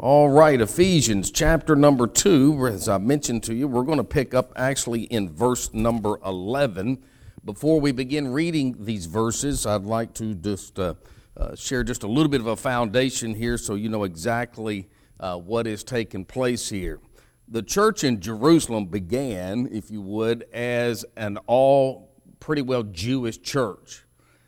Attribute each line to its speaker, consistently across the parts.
Speaker 1: All right, Ephesians chapter number 2, as I mentioned to you, we're going to pick up actually in verse number 11. Before we begin reading these verses, I'd like to just share just a little bit of a foundation here so you know exactly what is taking place here. The church in Jerusalem began, if you would, as an all pretty well Jewish church.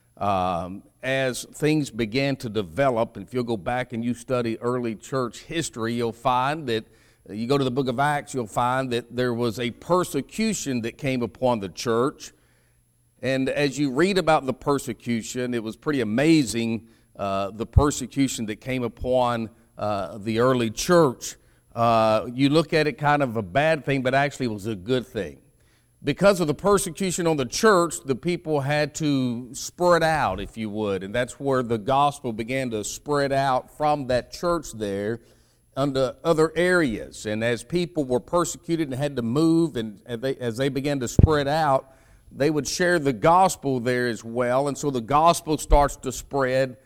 Speaker 1: As things began to develop, and if you'll go back and you study early church history, you'll find that, you go to the book of Acts, you'll find that there was a persecution that came upon the church. And as you read about the persecution, it was pretty amazing, the persecution that came upon the early church. You look at it kind of a bad thing, but actually it was a good thing. Because of the persecution on the church, the people had to spread out, if you would, and that's where the gospel began to spread out from that church there into other areas. And as people were persecuted and had to move, and as they began to spread out, they would share the gospel there as well, and so the gospel starts to spread,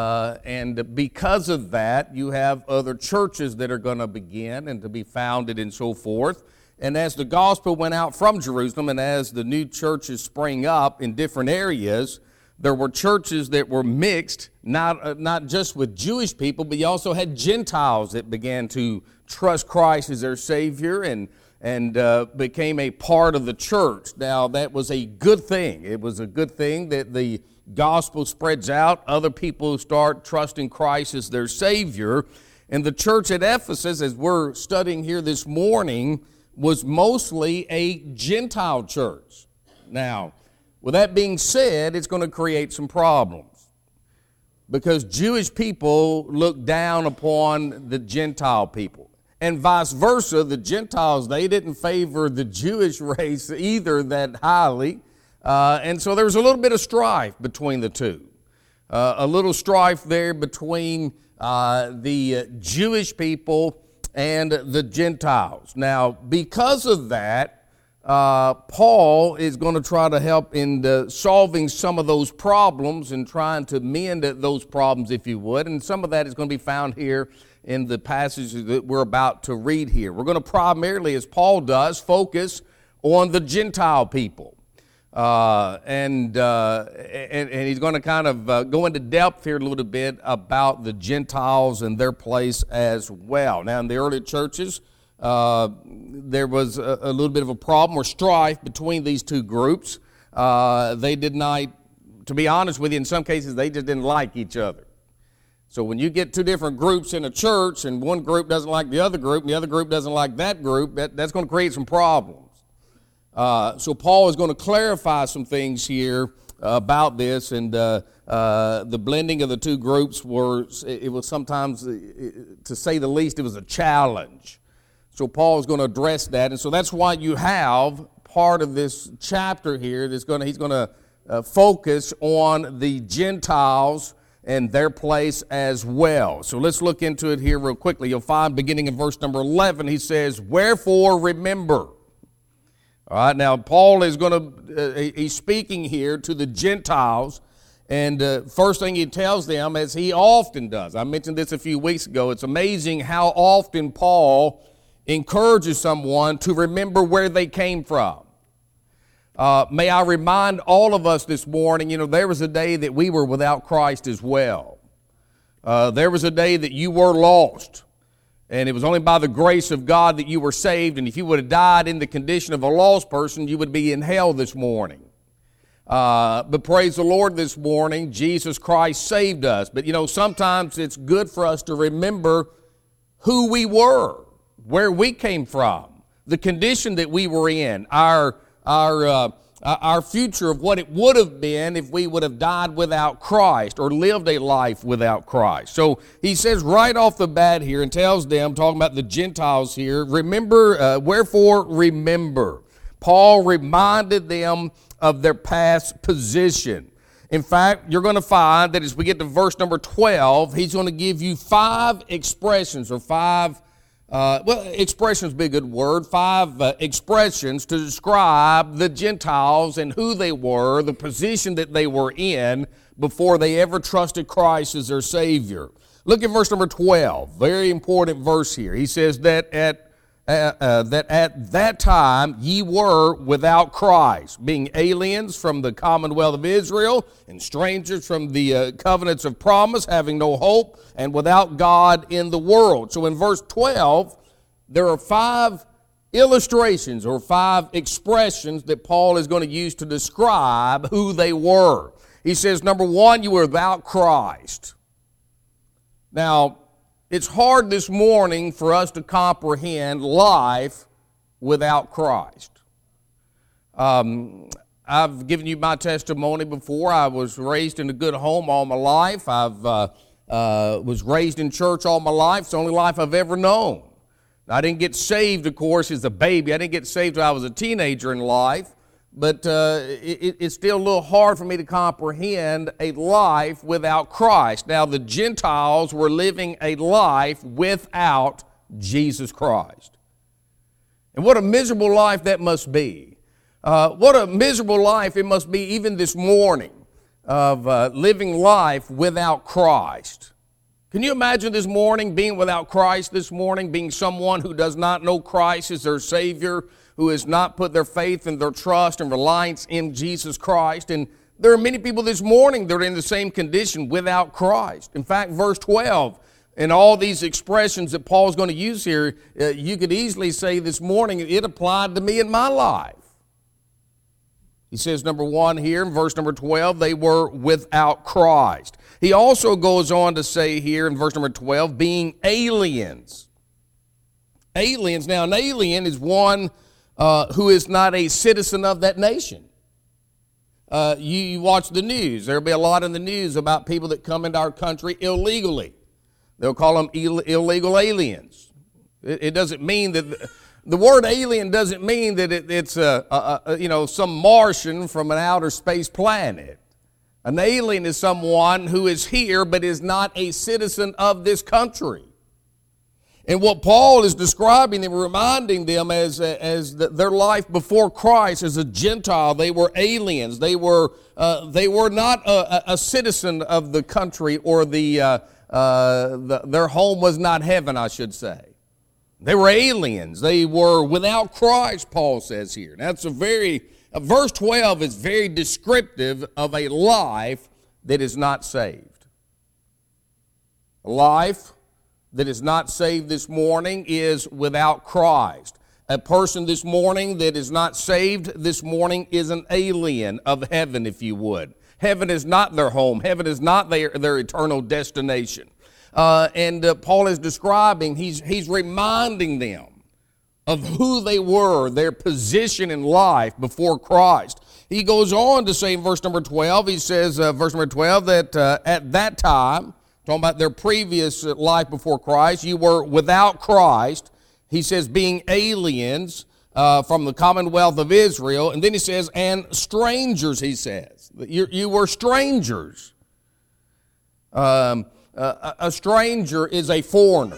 Speaker 1: and because of that, you have other churches that are going to begin and to be founded and so forth. And as the gospel went out from Jerusalem and as the new churches sprang up in different areas, there were churches that were mixed, not just with Jewish people, but you also had Gentiles that began to trust Christ as their Savior and became a part of the church. Now, that was a good thing. It was a good thing that the gospel spreads out. Other people start trusting Christ as their Savior. And the church at Ephesus, as we're studying here this morning, was mostly a Gentile church. Now, with that being said, it's going to create some problems because Jewish people look down upon the Gentile people. And vice versa, the Gentiles, they didn't favor the Jewish race either that highly. And so there was a little bit of strife between the two. A little strife there between the Jewish people and the Gentiles. Now, because of that, Paul is going to try to help in solving some of those problems and trying to mend those problems, if you would. And some of that is going to be found here in the passages that we're about to read here. We're going to primarily, as Paul does, focus on the Gentile people. And he's going to kind of go into depth here a little bit about the Gentiles and their place as well. Now, in the early churches, there was a little bit of a problem or strife between these two groups. They did not, to be honest with you, in some cases, they just didn't like each other. So when you get two different groups in a church and one group doesn't like the other group and the other group doesn't like that group, that's going to create some problems. So Paul is going to clarify some things here about this, and the blending of the two groups was sometimes, to say the least, it was a challenge. So Paul is going to address that, and so that's why you have part of this chapter here he's going to focus on the Gentiles and their place as well. So let's look into it here real quickly. You'll find beginning in verse number 11, he says, "Wherefore remember." All right, now Paul is he's speaking here to the Gentiles, and first thing he tells them, as he often does, I mentioned this a few weeks ago, it's amazing how often Paul encourages someone to remember where they came from. May I remind all of us this morning, there was a day that we were without Christ as well. There was a day that you were lost. And it was only by the grace of God that you were saved. And if you would have died in the condition of a lost person, you would be in hell this morning. But praise the Lord, this morning, Jesus Christ saved us. But, sometimes it's good for us to remember who we were, where we came from, the condition that we were in, our future of what it would have been if we would have died without Christ or lived a life without Christ. So he says right off the bat here and tells them, talking about the Gentiles here, remember, wherefore remember. Paul reminded them of their past position. In fact, you're going to find that as we get to verse number 12, he's going to give you 5 expressions or 5 expressions be a good word. 5 expressions to describe the Gentiles and who they were, the position that they were in before they ever trusted Christ as their Savior. Look at verse number 12. Very important verse here. He says that at that time ye were without Christ, being aliens from the commonwealth of Israel and strangers from the covenants of promise, having no hope and without God in the world. So in verse 12, there are 5 illustrations or 5 expressions that Paul is going to use to describe who they were. He says, number 1, you were without Christ. Now, it's hard this morning for us to comprehend life without Christ. I've given you my testimony before. I was raised in a good home all my life. I've was raised in church all my life. It's the only life I've ever known. I didn't get saved, of course, as a baby. I didn't get saved until I was a teenager in life. But it's still a little hard for me to comprehend a life without Christ. Now, the Gentiles were living a life without Jesus Christ. And what a miserable life that must be. What a miserable life it must be even this morning of living life without Christ. Can you imagine this morning being without Christ this morning, being someone who does not know Christ as their Savior, who has not put their faith and their trust and reliance in Jesus Christ? And there are many people this morning that are in the same condition without Christ. In fact, verse 12, and all these expressions that Paul's going to use here, you could easily say this morning, it applied to me in my life. He says, number 1 here in verse number 12, they were without Christ. He also goes on to say here in verse number 12, being aliens. Aliens. Now, an alien is one who is not a citizen of that nation. You watch the news. There'll be a lot in the news about people that come into our country illegally. They'll call them illegal aliens. It doesn't mean that the word alien doesn't mean that it's some Martian from an outer space planet. An alien is someone who is here but is not a citizen of this country. And what Paul is describing and reminding them as their life before Christ as a Gentile, they were aliens. They were not a citizen of the country, or their home was not heaven, I should say. They were aliens. They were without Christ, Paul says here. That's verse 12 is very descriptive of a life that is not saved. A life that is not saved this morning is without Christ. A person this morning that is not saved this morning is an alien of heaven, if you would. Heaven is not their home. Heaven is not their eternal destination. And Paul is describing, he's reminding them of who they were, their position in life before Christ. He goes on to say in verse number 12, he says, verse number 12, that at that time, talking about their previous life before Christ, you were without Christ. He says, being aliens from the commonwealth of Israel. And then he says, and strangers, he says. You were strangers. A stranger is a foreigner.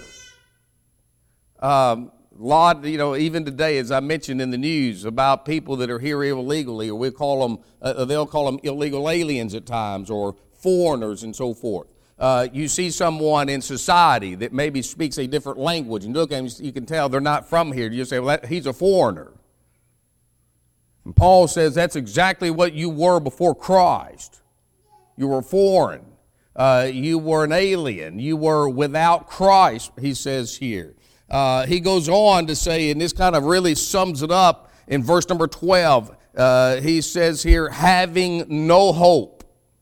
Speaker 1: Even today, as I mentioned in the news about people that are here illegally, or they'll call them illegal aliens at times, or foreigners and so forth. You see someone in society that maybe speaks a different language, and look at them, you can tell they're not from here. You say, well, he's a foreigner. And Paul says that's exactly what you were before Christ. You were foreign. You were an alien. You were without Christ, he says here. He goes on to say, and this kind of really sums it up in verse number 12. He says here, having no hope.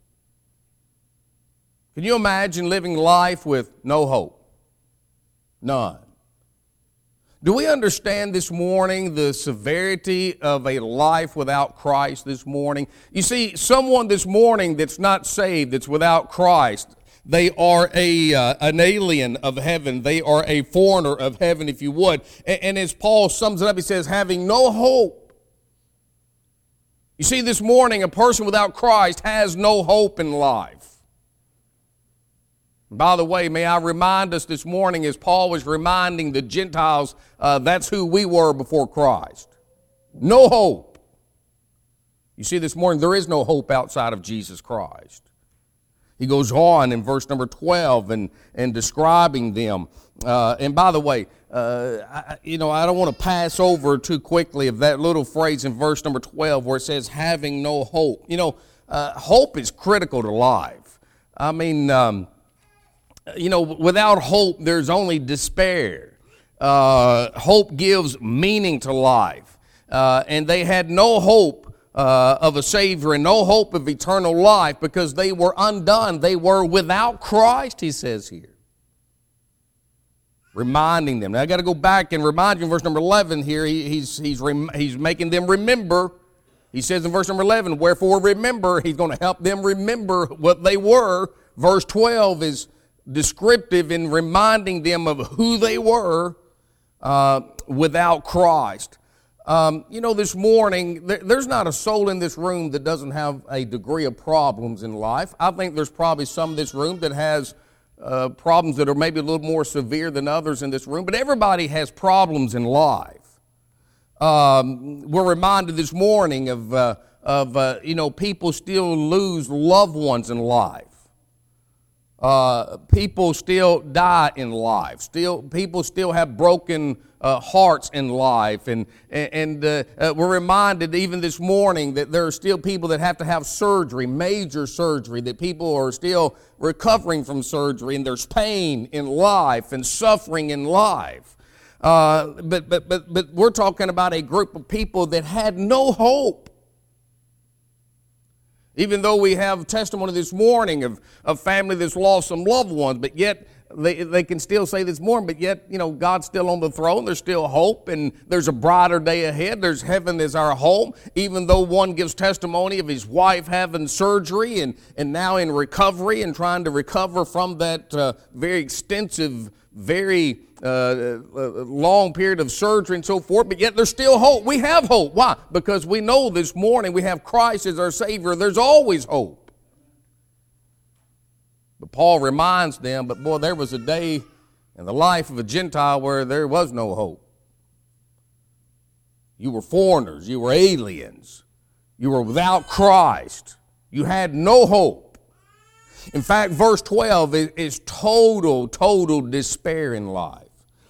Speaker 1: Can you imagine living life with no hope? None. Do we understand this morning the severity of a life without Christ this morning? You see, someone this morning that's not saved, that's without Christ, they are an alien of heaven. They are a foreigner of heaven, if you would. And as Paul sums it up, he says, having no hope. You see, this morning, a person without Christ has no hope in life. By the way, may I remind us this morning, as Paul was reminding the Gentiles, that's who we were before Christ. No hope. You see, this morning, there is no hope outside of Jesus Christ. He goes on in verse number 12 and describing them. And by the way, I don't want to pass over too quickly of that little phrase in verse number 12 where it says, having no hope. Hope is critical to life. I mean, without hope, there's only despair. Hope gives meaning to life. And they had no hope of a Savior and no hope of eternal life because they were undone. They were without Christ, he says here. Reminding them. Now I got to go back and remind you in verse number 11 here. He's making them remember. He says in verse number 11, wherefore remember. He's going to help them remember what they were. Verse 12 is descriptive in reminding them of who they were without Christ. This morning, there's not a soul in this room that doesn't have a degree of problems in life. I think there's probably some in this room that has problems that are maybe a little more severe than others in this room, but everybody has problems in life. We're reminded this morning of people still lose loved ones in life. People still die in life. People still have broken hearts in life, and we're reminded even this morning that there are still people that have to have surgery, major surgery. That people are still recovering from surgery, and there's pain in life and suffering in life. But we're talking about a group of people that had no hope. Even though we have testimony this morning of family that's lost some loved ones, but yet they can still say this morning, but yet, God's still on the throne. There's still hope, and there's a brighter day ahead. There's heaven as our home. Even though one gives testimony of his wife having surgery and now in recovery and trying to recover from that very extensive, very long period of surgery and so forth, but yet there's still hope. We have hope. Why? Because we know this morning we have Christ as our Savior. There's always hope. But Paul reminds them, but boy, there was a day in the life of a Gentile where there was no hope. You were foreigners. You were aliens. You were without Christ. You had no hope. In fact, verse 12 is total despair in life.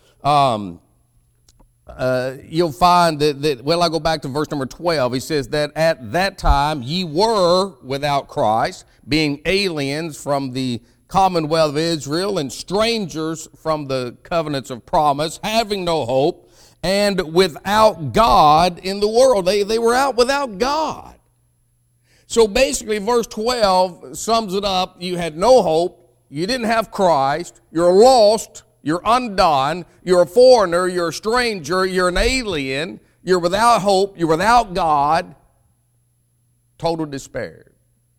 Speaker 1: You'll find that, I go back to verse number 12. He says that at that time ye were without Christ, being aliens from the commonwealth of Israel and strangers from the covenants of promise, having no hope, and without God in the world. They were out without God. So basically, verse 12 sums it up. You had no hope. You didn't have Christ. You're lost. You're undone. You're a foreigner. You're a stranger. You're an alien. You're without hope. You're without God. Total despair.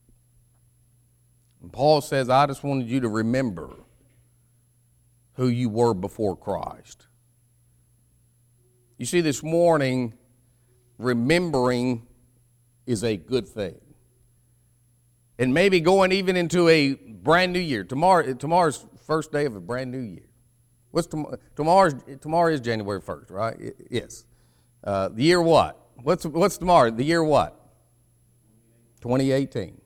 Speaker 1: And Paul says, I just wanted you to remember who you were before Christ. You see, this morning, remembering is a good thing. And maybe going even into a brand new year. Tomorrow's first day of a brand new year. What's tomorrow is January 1st, right? Yes. The year what? What's tomorrow? The year what? 2018.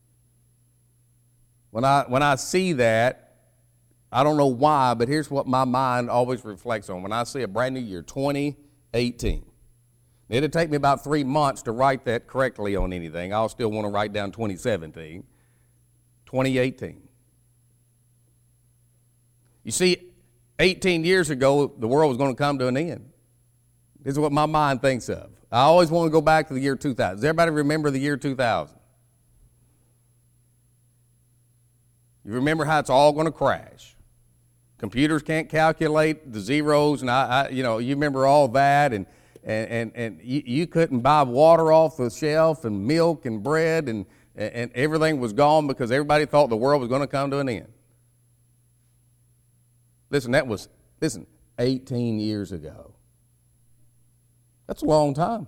Speaker 1: When I see that, I don't know why, but here's what my mind always reflects on. When I see a brand new year, 2018. It'll take me about 3 months to write that correctly on anything. I'll still want to write down 2017. 2018. You see, 18 years ago, the world was going to come to an end. This is what my mind thinks of. I always want to go back to the year 2000. Does everybody remember the year 2000? You remember how it's all going to crash. Computers can't calculate the zeros, and you remember all that, and you couldn't buy water off the shelf and milk and bread, and everything was gone because everybody thought the world was going to come to an end. Listen, 18 years ago. That's a long time.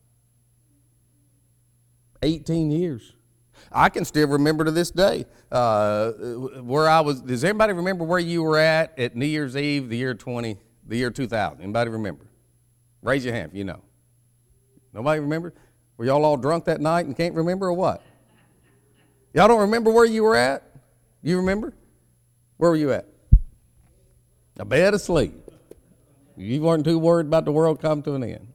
Speaker 1: 18 years. I can still remember to this day where I was. Does everybody remember where you were at New Year's Eve, the year 2000? Anybody remember? Raise your hand if you know. Nobody remember? Were y'all all drunk that night and can't remember or what? Y'all don't remember where you were at? You remember? Where were you at? A bed asleep. You weren't too worried about the world coming to an end.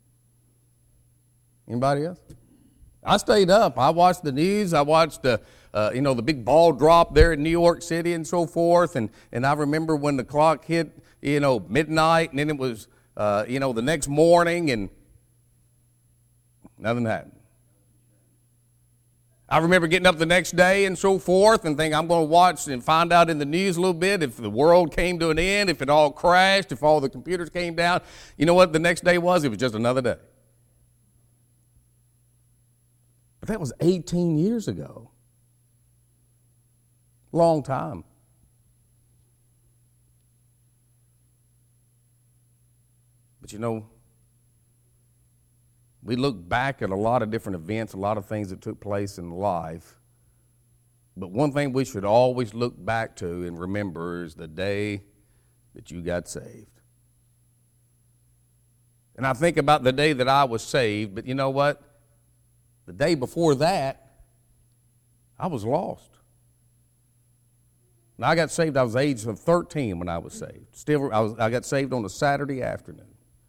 Speaker 1: Anybody else? I stayed up. I watched the news. I watched the big ball drop there in New York City and so forth. And I remember when the clock hit, midnight, and then it was, the next morning, and nothing happened. I remember getting up the next day and so forth and thinking I'm going to watch and find out in the news a little bit if the world came to an end, if it all crashed, if all the computers came down. You know what the next day was? It was just another day. But that was 18 years ago. Long time. But we look back at a lot of different events, a lot of things that took place in life. But one thing we should always look back to and remember is the day that you got saved. And I think about the day that I was saved, but you know what? The day before that, I was lost. Now, I got saved, I was the age of 13 when I was saved. I got saved on a Saturday afternoon.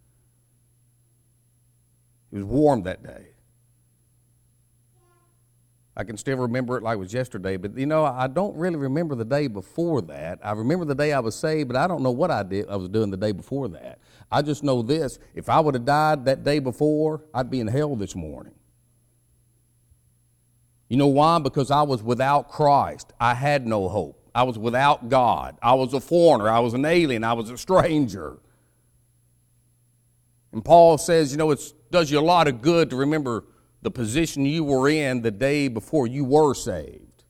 Speaker 1: It was warm that day. I can still remember it like it was yesterday, but I don't really remember the day before that. I remember the day I was saved, but I don't know what I was doing the day before that. I just know this: if I would have died that day before, I'd be in hell this morning. You know why? Because I was without Christ. I had no hope. I was without God. I was a foreigner. I was an alien. I was a stranger. And Paul says, it does you a lot of good to remember the position you were in the day before you were saved.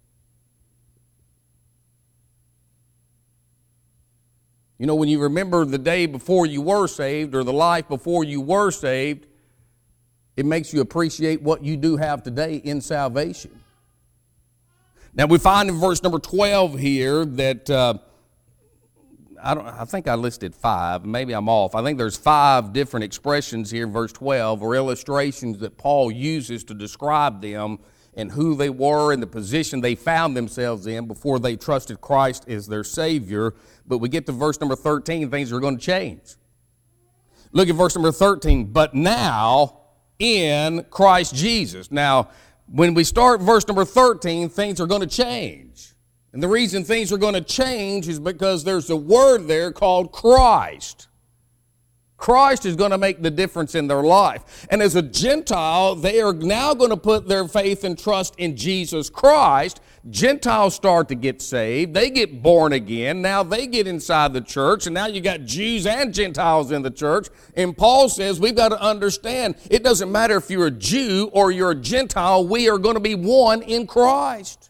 Speaker 1: When you remember the day before you were saved or the life before you were saved, it makes you appreciate what you do have today in salvation. Now we find in verse number 12 here that I think I listed 5. Maybe I'm off. I think there's 5 different expressions here in verse 12 or illustrations that Paul uses to describe them and who they were and the position they found themselves in before they trusted Christ as their Savior. But we get to verse number 13, things are going to change. Look at verse number 13. But now in Christ Jesus. Now, when we start verse number 13, things are going to change. And the reason things are going to change is because there's a word there called Christ. Christ is going to make the difference in their life. And as a Gentile, they are now going to put their faith and trust in Jesus Christ. Gentiles start to get saved. They get born again. Now they get inside the church. And now you got Jews and Gentiles in the church. And Paul says we've got to understand it doesn't matter if you're a Jew or you're a Gentile. We are going to be one in Christ.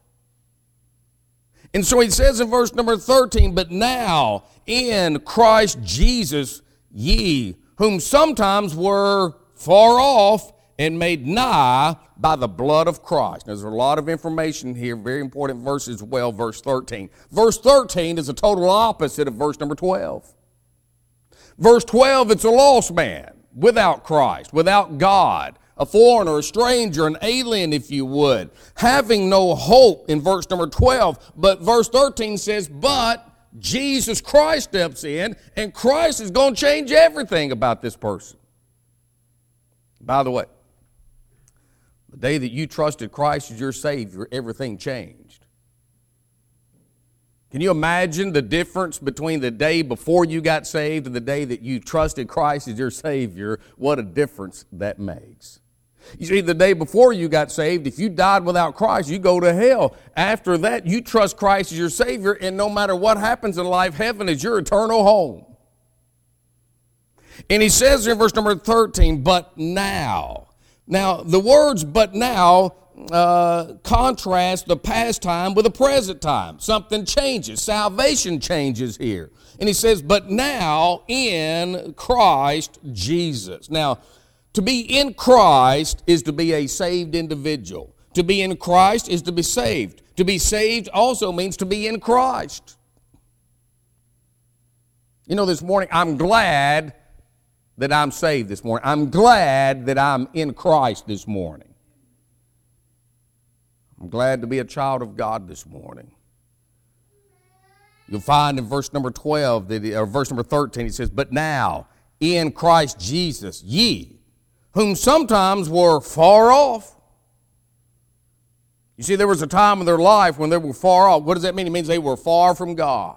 Speaker 1: And so he says in verse number 13, but now in Christ Jesus ye, whom sometimes were far off and made nigh by the blood of Christ. Now, there's a lot of information here, very important verse as well, verse 13. Verse 13 is a total opposite of verse number 12. Verse 12, it's a lost man without Christ, without God. A foreigner, a stranger, an alien, if you would, having no hope in verse number 12. But verse 13 says, but Jesus Christ steps in, and Christ is going to change everything about this person. By the way, the day that you trusted Christ as your Savior, everything changed. Can you imagine the difference between the day before you got saved and the day that you trusted Christ as your Savior? What a difference that makes. You see, the day before you got saved, if you died without Christ, you go to hell. After that, you trust Christ as your Savior, and no matter what happens in life, heaven is your eternal home. And he says in verse number 13, but now. Now, the words but now contrast the past time with the present time. Something changes. Salvation changes here. And he says, but now in Christ Jesus. Now, to be in Christ is to be a saved individual. To be in Christ is to be saved. To be saved also means to be in Christ. This morning, I'm glad that I'm saved this morning. I'm glad that I'm in Christ this morning. I'm glad to be a child of God this morning. You'll find in verse number 12, or verse number 13, he says, but now in Christ Jesus, ye, whom sometimes were far off. You see, there was a time in their life when they were far off. What does that mean? It means they were far from God.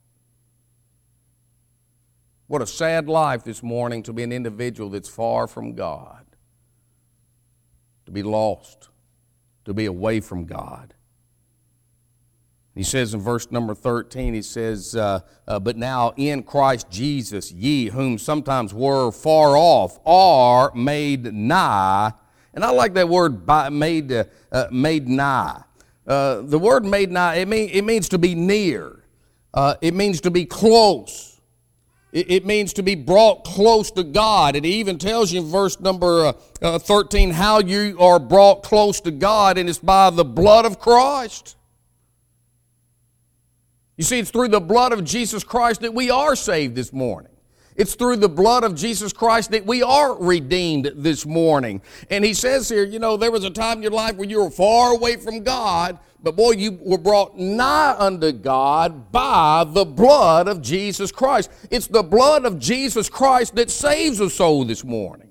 Speaker 1: What a sad life this morning to be an individual that's far from God, to be lost, to be away from God. He says in verse number 13, he says, but now in Christ Jesus, ye whom sometimes were far off are made nigh. And I like that word, made nigh. The word made nigh, it means to be near. It means to be close. It means to be brought close to God. It even tells you in verse number 13 how you are brought close to God, and it's by the blood of Christ. You see, it's through the blood of Jesus Christ that we are saved this morning. It's through the blood of Jesus Christ that we are redeemed this morning. And he says here, you know, there was a time in your life where you were far away from God, but boy, you were brought nigh unto God by the blood of Jesus Christ. It's the blood of Jesus Christ that saves a soul this morning.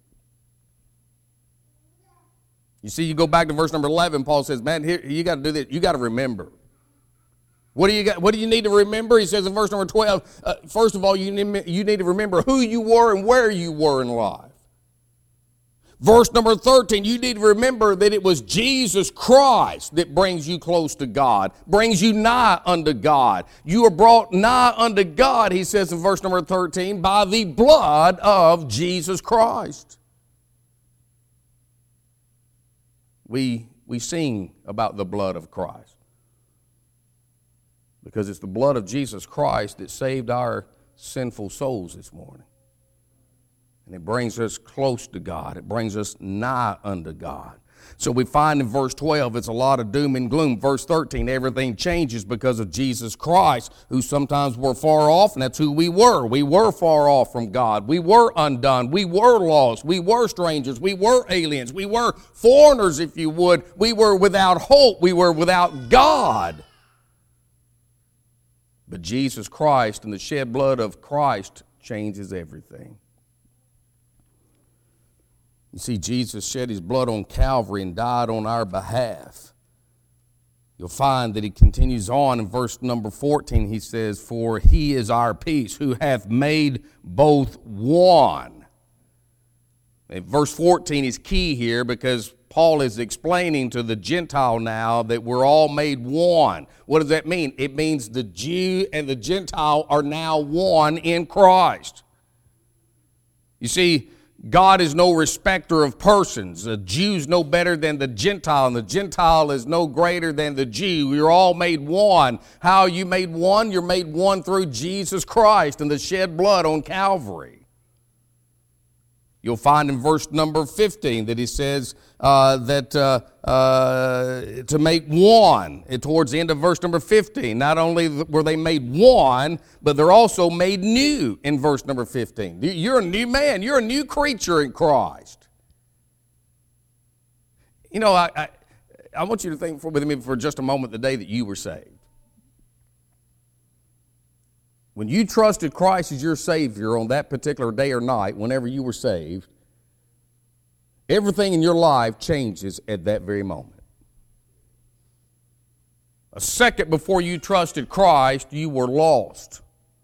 Speaker 1: You see, you go back to verse number 11, Paul says, man, here you got to do this. You got to remember. What do you need to remember? He says in verse number 12, first of all, you need to remember who you were and where you were in life. Verse number 13, you need to remember that it was Jesus Christ that brings you close to God, brings you nigh unto God. You are brought nigh unto God, he says in verse number 13, by the blood of Jesus Christ. We sing about the blood of Christ, because it's the blood of Jesus Christ that saved our sinful souls this morning. And it brings us close to God. It brings us nigh unto God. So we find in verse 12, it's a lot of doom and gloom. Verse 13, everything changes because of Jesus Christ, who sometimes were far off, and that's who we were. We were far off from God. We were undone. We were lost. We were strangers. We were aliens. We were foreigners, if you would. We were without hope. We were without God. But Jesus Christ and the shed blood of Christ changes everything. You see, Jesus shed his blood on Calvary and died on our behalf. You'll find that he continues on in verse number 14. He says, for he is our peace, who hath made both one. And verse 14 is key here, because Paul is explaining to the Gentile now that we're all made one. What does that mean? It means the Jew and the Gentile are now one in Christ. You see, God is no respecter of persons. The Jew's no better than the Gentile, and the Gentile is no greater than the Jew. You're all made one. How are you made one? You're made one through Jesus Christ and the shed blood on Calvary. You'll find in verse number 15 that he says to make one. Towards the end of verse number 15, not only were they made one, but they're also made new in verse number 15. You're a new man. You're a new creature in Christ. You know, I want you to think with me for just a moment the day that you were saved. When you trusted Christ as your Savior on that particular day or night, whenever you were saved, everything in your life changes at that very moment. A second before you trusted Christ, you were lost.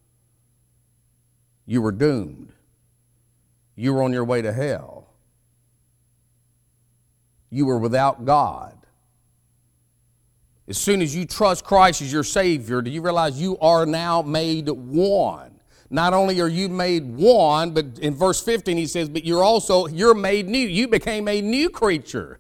Speaker 1: You were doomed. You were on your way to hell. You were without God. As soon as you trust Christ as your Savior, do you realize you are now made one? Not only are you made one, but in verse 15 he says, but you're made new. You became a new creature.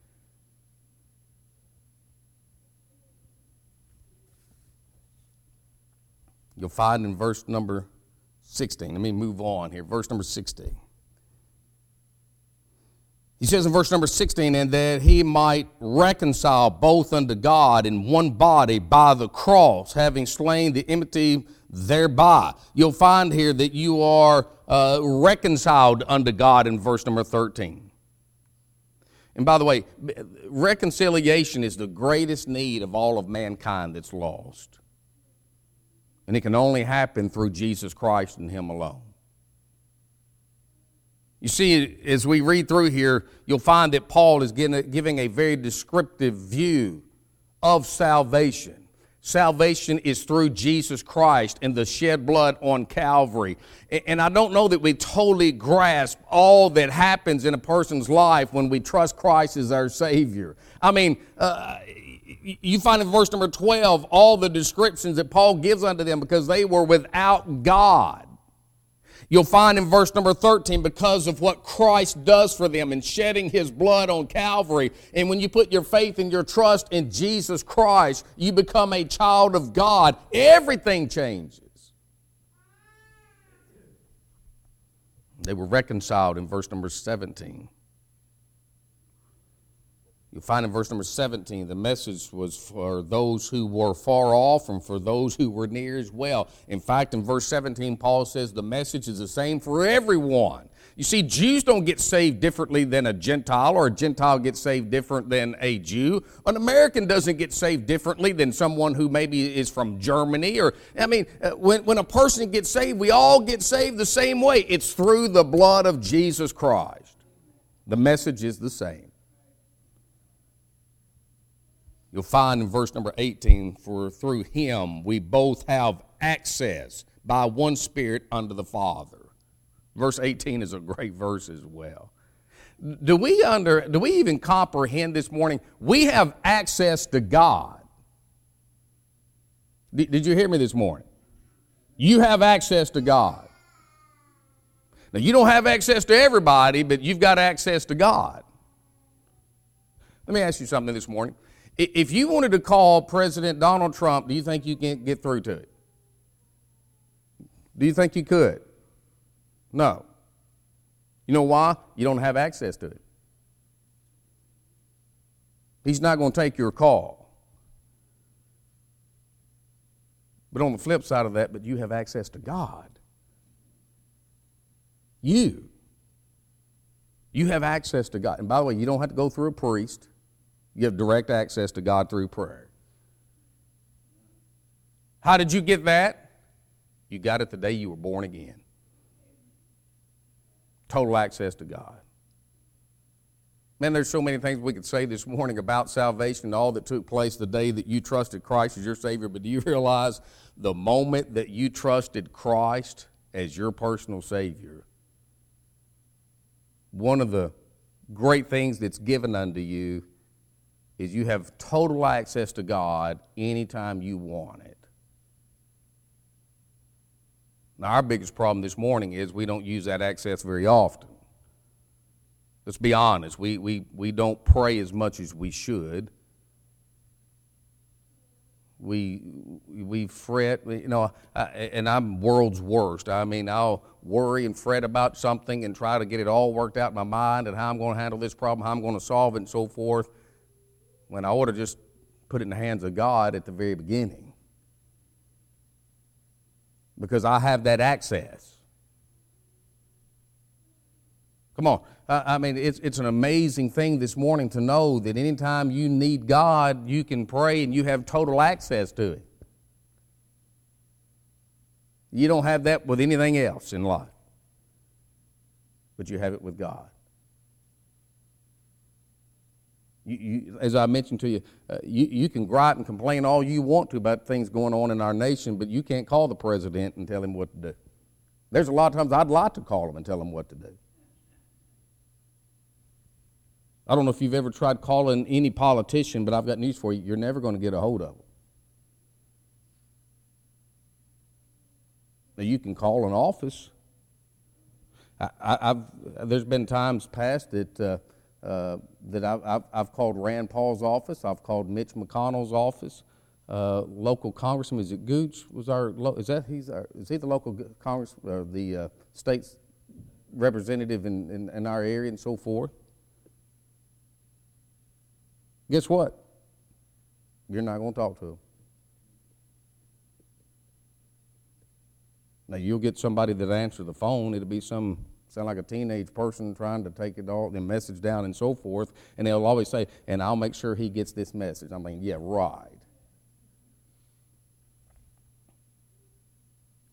Speaker 1: You'll find in verse number 16. Let me move on here. Verse number 16. He says in verse number 16, and that he might reconcile both unto God in one body by the cross, having slain the enmity thereby. You'll find here that you are reconciled unto God in verse number 13. And by the way, reconciliation is the greatest need of all of mankind that's lost. And it can only happen through Jesus Christ and Him alone. You see, as we read through here, you'll find that Paul is giving a very descriptive view of salvation. Salvation is through Jesus Christ and the shed blood on Calvary. And I don't know that we totally grasp all that happens in a person's life when we trust Christ as our Savior. I mean, you find in verse number 12 all the descriptions that Paul gives unto them because they were without God. You'll find in verse number 13, because of what Christ does for them in shedding His blood on Calvary. And when you put your faith and your trust in Jesus Christ, you become a child of God. Everything changes. They were reconciled in verse number 17. You'll find in verse number 17, the message was for those who were far off and for those who were near as well. In fact, in verse 17, Paul says the message is the same for everyone. You see, Jews don't get saved differently than a Gentile, or a Gentile gets saved different than a Jew. An American doesn't get saved differently than someone who maybe is from Germany. When a person gets saved, we all get saved the same way. It's through the blood of Jesus Christ. The message is the same. You'll find in verse number 18, for through Him we both have access by one Spirit unto the Father. Verse 18 is a great verse as well. Do we even comprehend this morning? We have access to God. Did you hear me this morning? You have access to God. Now, you don't have access to everybody, but you've got access to God. Let me ask you something this morning. If you wanted to call President Donald Trump, do you think you can get through to it? Do you think you could? No. You know why? You don't have access to it. He's not going to take your call. But on the flip side of that, but you have access to God. You have access to God. And by the way, you don't have to go through a priest. You have direct access to God through prayer. How did you get that? You got it the day you were born again. Total access to God. Man, there's so many things we could say this morning about salvation and all that took place the day that you trusted Christ as your Savior, but do you realize the moment that you trusted Christ as your personal Savior, one of the great things that's given unto you is you have total access to God anytime you want it. Now, our biggest problem this morning is we don't use that access very often. Let's be honest. We don't pray as much as we should. We fret, and I'm world's worst. I mean, I'll worry and fret about something and try to get it all worked out in my mind and how I'm going to handle this problem, how I'm going to solve it, and so forth, when I ought to just put it in the hands of God at the very beginning. Because I have that access. Come on. I mean, it's an amazing thing this morning to know that anytime you need God, you can pray and you have total access to it. You don't have that with anything else in life. But you have it with God. As I mentioned to you, you can gripe and complain all you want to about things going on in our nation, but you can't call the president and tell him what to do. There's a lot of times I'd like to call him and tell him what to do. I don't know if you've ever tried calling any politician, but I've got news for you. You're never going to get a hold of them. Now, you can call an office. There's been times past that I've called Rand Paul's office. I've called Mitch McConnell's office. Local congressman, is it Gooch? Is he the local congress, or the state's representative in our area and so forth? Guess what? You're not going to talk to him. Now, you'll get somebody that answers the phone. It'll be sound like a teenage person trying to take it all, the message down and so forth, and they'll always say, and I'll make sure he gets this message. I mean, yeah, right.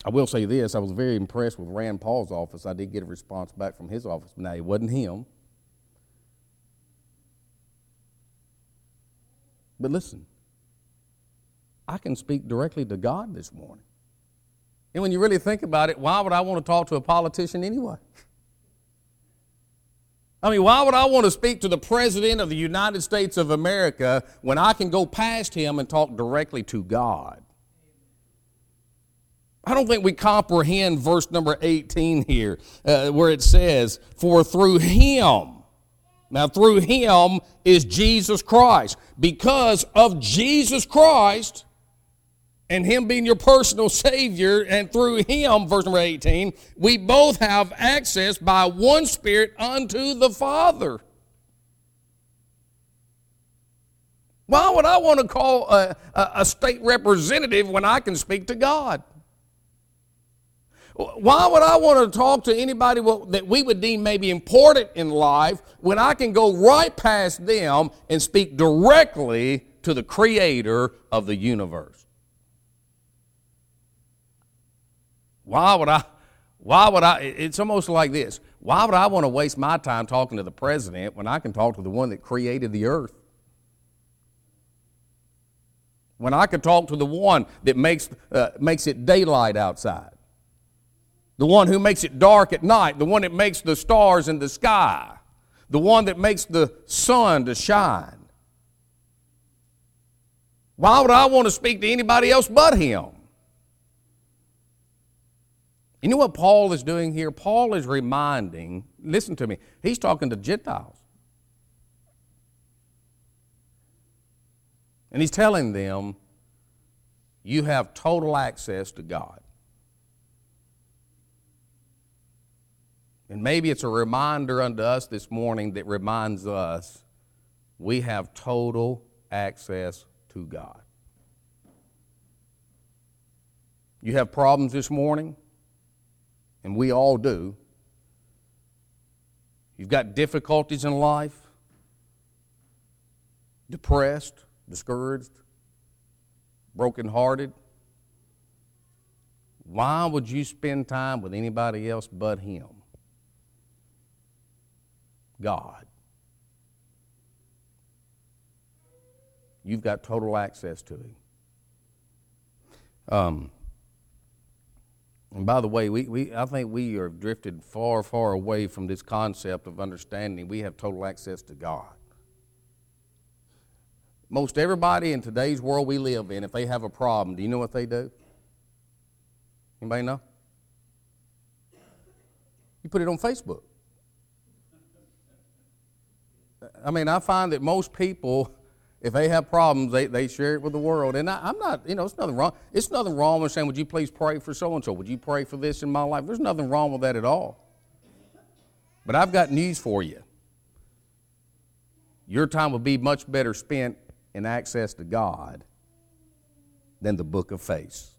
Speaker 1: I will say this, I was very impressed with Rand Paul's office. I did get a response back from his office. Now, it wasn't him. But listen, I can speak directly to God this morning. And when you really think about it, why would I want to talk to a politician anyway? I mean, why would I want to speak to the President of the United States of America when I can go past him and talk directly to God? I don't think we comprehend verse number 18 here, where it says, for through him, now through him is Jesus Christ. Because of Jesus Christ and him being your personal Savior, and through him, verse number 18, we both have access by one Spirit unto the Father. Why would I want to call a state representative when I can speak to God? Why would I want to talk to anybody that we would deem maybe important in life when I can go right past them and speak directly to the Creator of the universe? Why would I, it's almost like this. Why would I want to waste my time talking to the president when I can talk to the one that created the earth? When I could talk to the one that makes it daylight outside. The one who makes it dark at night. The one that makes the stars in the sky. The one that makes the sun to shine. Why would I want to speak to anybody else but him? You know what Paul is doing here? Paul is reminding, listen to me, he's talking to Gentiles. And he's telling them, you have total access to God. And maybe it's a reminder unto us this morning that reminds us we have total access to God. You have problems this morning, and we all do. You've got difficulties in life, depressed, discouraged, brokenhearted. Why would you spend time with anybody else but him? God. You've got total access to him. And by the way, I think we are drifted far, far away from this concept of understanding we have total access to God. Most everybody in today's world we live in, if they have a problem, do you know what they do? Anybody know? You put it on Facebook. I mean, I find that most people, if they have problems, they share it with the world. And I'm not, it's nothing wrong. It's nothing wrong with saying, would you please pray for so-and-so? Would you pray for this in my life? There's nothing wrong with that at all. But I've got news for you. Your time will be much better spent in access to God than the book of face.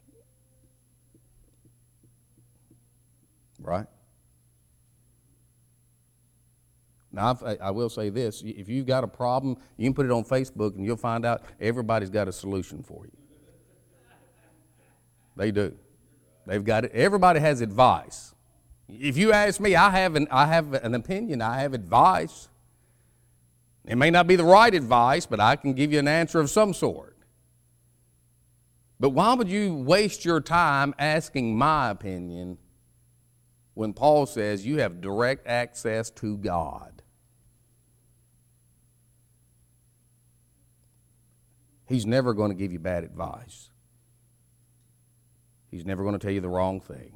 Speaker 1: Right? Now, I will say this. If you've got a problem, you can put it on Facebook and you'll find out everybody's got a solution for you. They do. They've got it. Everybody has advice. If you ask me, I have an opinion. I have advice. It may not be the right advice, but I can give you an answer of some sort. But why would you waste your time asking my opinion when Paul says you have direct access to God? He's never going to give you bad advice. He's never going to tell you the wrong thing.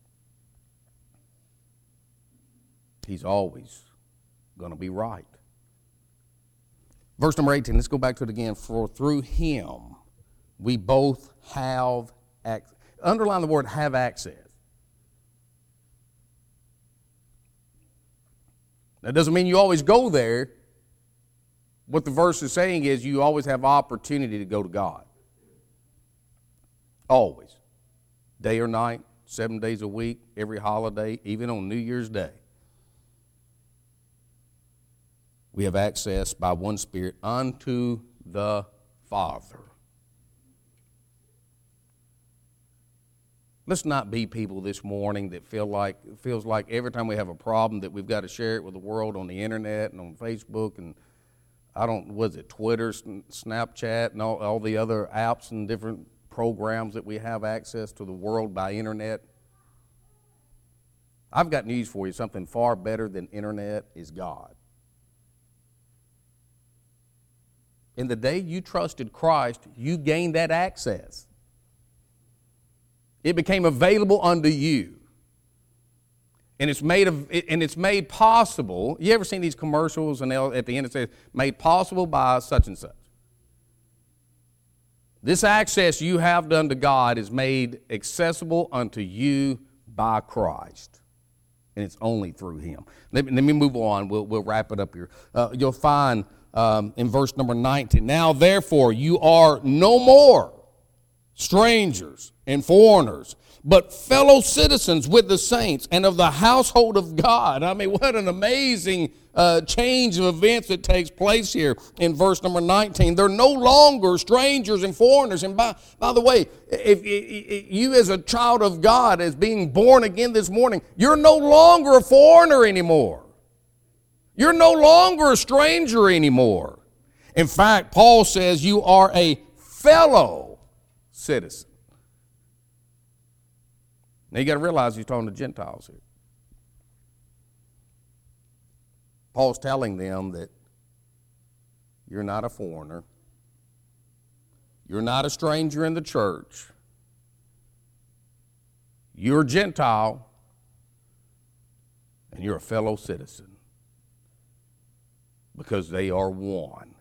Speaker 1: He's always going to be right. Verse number 18, let's go back to it again. For through him we both have access. Underline the word have access. That doesn't mean you always go there. What the verse is saying is you always have opportunity to go to God. Always. Day or night, 7 days a week, every holiday, even on New Year's Day. We have access by one Spirit unto the Father. Let's not be people this morning that feels like every time we have a problem that we've got to share it with the world on the internet and on Facebook and Twitter, Snapchat, and all the other apps and different programs that we have access to the world by internet. I've got news for you. Something far better than internet is God. In the day you trusted Christ, you gained that access. It became available unto you. And it's made possible. You ever seen these commercials and at the end it says, made possible by such and such? This access you have done to God is made accessible unto you by Christ. And it's only through Him. Let me move on. We'll wrap it up here. You'll find in verse number 19, now therefore you are no more strangers and foreigners, but fellow citizens with the saints and of the household of God. I mean, what an amazing change of events that takes place here in verse number 19. They're no longer strangers and foreigners. And by the way, if you as a child of God, as being born again this morning, you're no longer a foreigner anymore. You're no longer a stranger anymore. In fact, Paul says you are a fellow citizen. Now you got to realize he's talking to Gentiles here. Paul's telling them that you're not a foreigner. You're not a stranger in the church. You're a Gentile, and you're a fellow citizen because they are one.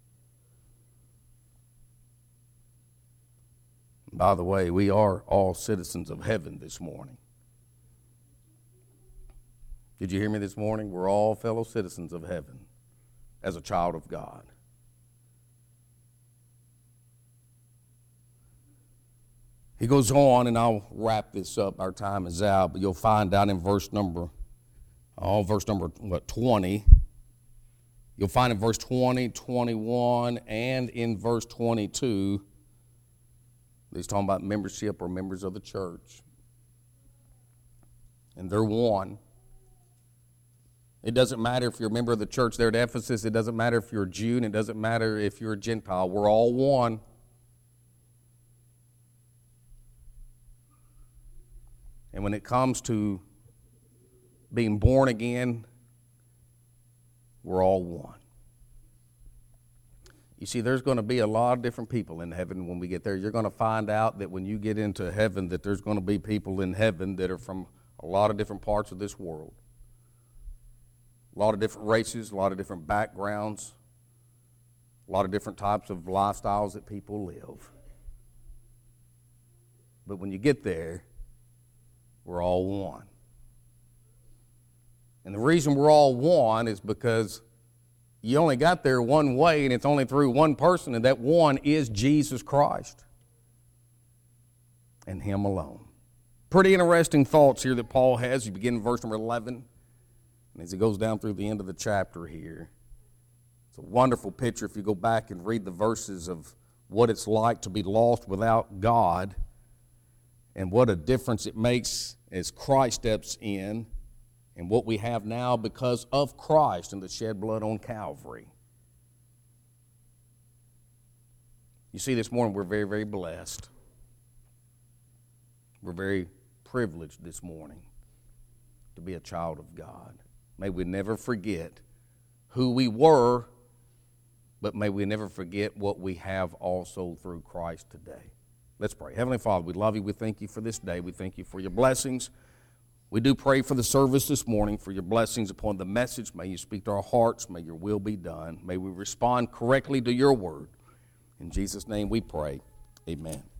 Speaker 1: By the way, we are all citizens of heaven this morning. Did you hear me this morning? We're all fellow citizens of heaven as a child of God. He goes on, and I'll wrap this up. Our time is out, but you'll find out in verse number 20. You'll find in verse 20, 21, and in verse 22, he's talking about membership or members of the church. And they're one. It doesn't matter if you're a member of the church there at Ephesus. It doesn't matter if you're a Jew. And it doesn't matter if you're a Gentile. We're all one. And when it comes to being born again, we're all one. You see, there's going to be a lot of different people in heaven when we get there. You're going to find out that when you get into heaven that there's going to be people in heaven that are from a lot of different parts of this world. A lot of different races, a lot of different backgrounds, a lot of different types of lifestyles that people live. But when you get there, we're all one. And the reason we're all one is because you only got there one way, and it's only through one person, and that one is Jesus Christ and Him alone. Pretty interesting thoughts here that Paul has. You begin in verse number 11, and as he goes down through the end of the chapter here, it's a wonderful picture if you go back and read the verses of what it's like to be lost without God and what a difference it makes as Christ steps in and what we have now because of Christ and the shed blood on Calvary. You see, this morning we're very, very blessed. We're very privileged this morning to be a child of God. May we never forget who we were, but may we never forget what we have also through Christ today. Let's pray. Heavenly Father, we love you. We thank you for this day. We thank you for your blessings. We do pray for the service this morning, for your blessings upon the message. May you speak to our hearts. May your will be done. May we respond correctly to your word. In Jesus' name we pray. Amen.